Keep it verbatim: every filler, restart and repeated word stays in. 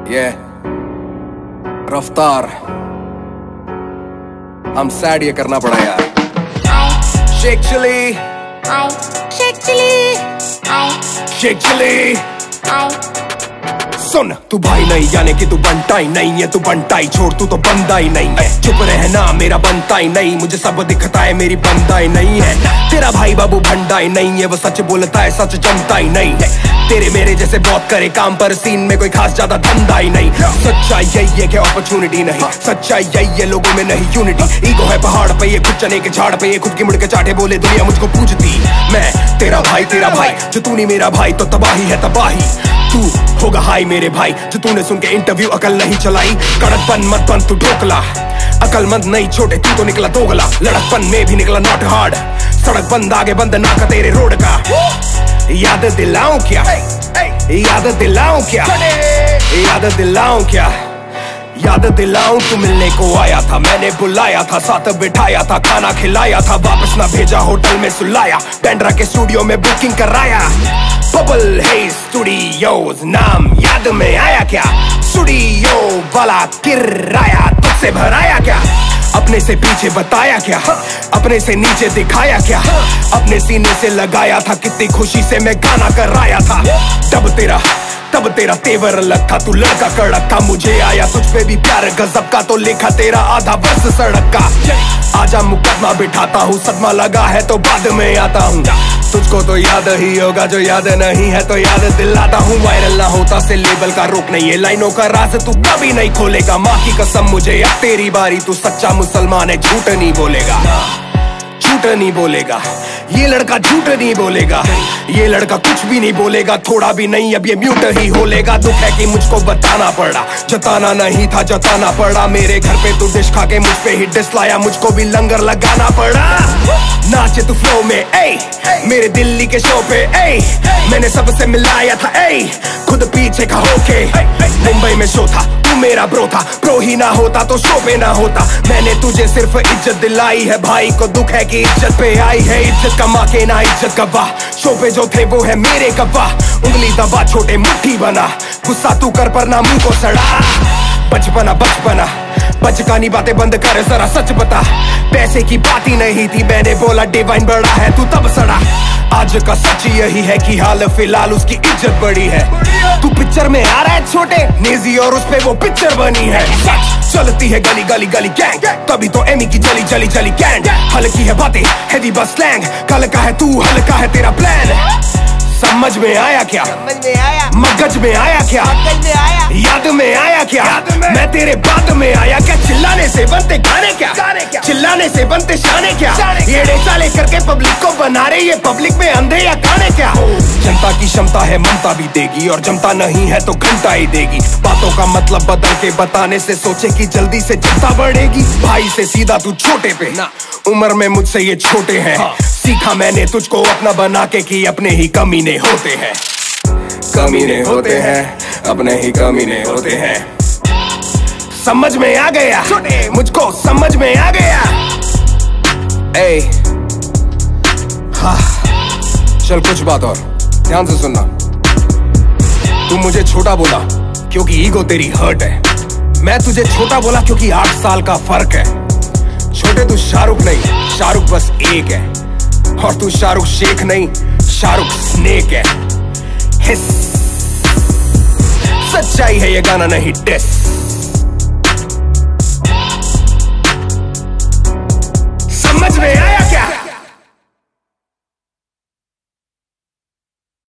ये रफ्तार हम सैड ये करना पड़ा यार। Shake chilli shake chilli shake chilli सुन, तू भाई नहीं यानी कि तू बनता ही नहीं है, तू बनता ही छोड़, तू तो बंदा ही नहीं है। चुप रहना मेरा बनता ही नहीं, मुझे सब दिखता है मेरी बंदा ही नहीं है। तेरा भाई बाबू भंडा ही नहीं है, वो सच बोलता है सच जमता ही नहीं है। तेरे मेरे जैसे बहुत करे काम पर सीन में कोई खास ज्यादा धंधा ही नहीं। सच्चाई यही है कि अपॉर्चुनिटी नहीं, सच्चाई यही है लोगों में नहीं यूनिटी। ईगो है पहाड़ पे ये, खुद चने के झाड़ पे ये, खुद की मुड़ के चाटे बोले दुनिया मुझको पूछती। मैं तेरा भाई तेरा भाई जो तू नहीं मेरा भाई तो तबाही है तबाही। तू होगा हाई मेरे भाई जो तूने सुन के इंटरव्यू अकल नहीं चलाई। कड़कपन मत बन तू ढोकला, अकलमंद नहीं छोटे तू तो निकला दोगला। लड़कपन में भी निकला नॉट हार्ड, सड़क बंद आगे बंद नाका तेरे रोड का। याद दिलाऊं क्या, याद दिलाऊं क्या, याद दिलाऊं क्या, याद दिलाऊं तू मिलने को आया था, मैंने बुलाया था, साथ बिठाया था, खाना खिलाया था, वापस ना भेजा होटल में सुलाया, बैंड्रा के स्टूडियो में बुकिंग कराया। बबल है स्टूडियोज नाम याद में आया क्या, स्टूडियो वाला किराया तुझसे भराया क्या, अपने से पीछे बताया क्या, अपने से नीचे दिखाया क्या, अपने सीने से लगाया था, कितनी खुशी से मैं गाना कराया था। तब तेरा तब तेरा तेवर अलग था, तू लड़का कड़क था, मुझे आया तुझ पे भी प्यार गजब का, तो लिखा तेरा आधा वर्ष सड़क का। आजा मुकदमा बिठाता हूँ, सदमा लगा है तो बाद में आता हूँ। तुझको तो याद ही होगा, जो याद नहीं है तो याद दिलाता हूँ। वायरल ना होता से लेबल का रोक नहीं है, लाइनों का राज तू कभी नहीं खोलेगा। माँ की कसम मुझे अब तेरी बारी, तू सच्चा मुसलमान है, झूठ नहीं बोलेगा, झूठ नहीं बोलेगा। ये लड़का झूठ नहीं बोलेगा, ये लड़का कुछ भी नहीं बोलेगा, थोड़ा भी नहीं, अब ये म्यूट ही होलेगा। दुख है कि मुझको बताना पड़ा, जताना नहीं था जताना पड़ा। मेरे घर पे तू डिश खा के मुझ पे ही डिस लाया, मुझको भी लंगर लगाना पड़ा। नाचे तू फ्लो में ए, मेरे दिल्ली के शो पे ए, मैंने सबसे मिलाया था ए, खुद पीछे का होके। मुंबई में शो था, तू मेरा ब्रो था, प्रो ही ना होता तो शो पे ना होता। मैंने तुझे सिर्फ इज्जत दिलाई है, भाई को दुख है कि इज्जत पे आई है, इज्जत कमा के ना इज्जत गवा। शो पे जो थे वो है मेरे गवाह, उंगली दबा छोटे मुट्ठी बना, गुस्सा तू कर पर ना मुंह को सड़ा। बचपना बचपना बचकानी बातें बंद कर, जरा सच बता, पैसे की बात ही नहीं थी, मैंने बोला डिवाइन बड़ा है तू तब सड़ा। आज का सच यही है कि हाल फिलहाल उसकी इज्जत बड़ी है। तू पिक्चर में आ रहा है छोटे नेजी और उस पे वो पिक्चर बनी है। सच चलती है गली गली गली गैंग, तभी तो एमी की जली जली जली कैंड। हल्की है बातें हैवी बस स्लैंग, कल का है तू हल्का है तेरा प्लान। समझ में आया क्या, समझ में आया, मगज में आया क्या, मगज में आया, याद में आया क्या, में। मैं तेरे बाद में आया क्या, चिल्लाने से बनते गाने क्या, गाने क्या, चिल्लाने से बनते शाने क्या, ये साले करके पब्लिक को बना रहे, ये पब्लिक में अंधे या काने क्या। जनता की क्षमता है ममता भी देगी, और जमता नहीं है तो घंटा ही देगी। बातों का मतलब बदल के बताने से सोचे कि जल्दी से जनता बढ़ेगी। भाई से सीधा तू छोटे पे ना, उम्र में मुझसे ये छोटे हैं। हाँ। सीखा मैंने तुझको अपना बना के कि अपने ही कमीने होते हैं, कमीने होते हैं, अपने ही कमीने होते हैं। समझ में आ गया, मुझको समझ में आ गया। ए, हाँ, चल कुछ बात और ध्यान से सुनना। तू मुझे छोटा बोला क्योंकि ईगो तेरी हर्ट है, मैं तुझे छोटा बोला क्योंकि आठ साल का फर्क है। छोटे तू शाहरुख नहीं, शाहरुख बस एक है, और तू शाहरुख शेख नहीं, शाहरुख स्नेक है। हिस सच्चाई है ये गाना नहीं डिस।